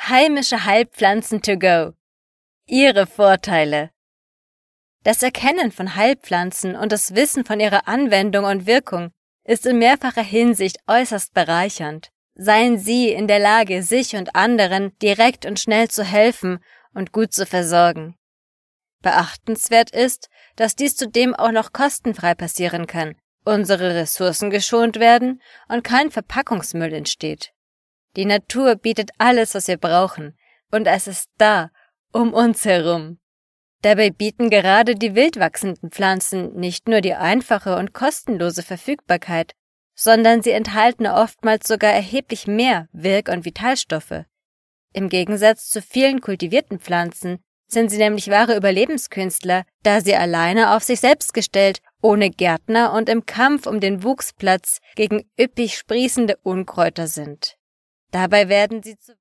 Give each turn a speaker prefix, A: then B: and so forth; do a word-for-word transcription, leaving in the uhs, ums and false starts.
A: Heimische Heilpflanzen to go. Ihre Vorteile. Das Erkennen von Heilpflanzen und das Wissen von ihrer Anwendung und Wirkung ist in mehrfacher Hinsicht äußerst bereichernd. Seien Sie in der Lage, sich und anderen direkt und schnell zu helfen und gut zu versorgen. Beachtenswert ist, dass dies zudem auch noch kostenfrei passieren kann, unsere Ressourcen geschont werden und kein Verpackungsmüll entsteht. Die Natur bietet alles, was wir brauchen, und es ist da, um uns herum. Dabei bieten gerade die wild wachsenden Pflanzen nicht nur die einfache und kostenlose Verfügbarkeit, sondern sie enthalten oftmals sogar erheblich mehr Wirk- und Vitalstoffe. Im Gegensatz zu vielen kultivierten Pflanzen sind sie nämlich wahre Überlebenskünstler, da sie alleine auf sich selbst gestellt, ohne Gärtner und im Kampf um den Wuchsplatz gegen üppig sprießende Unkräuter sind. Dabei werden sie zu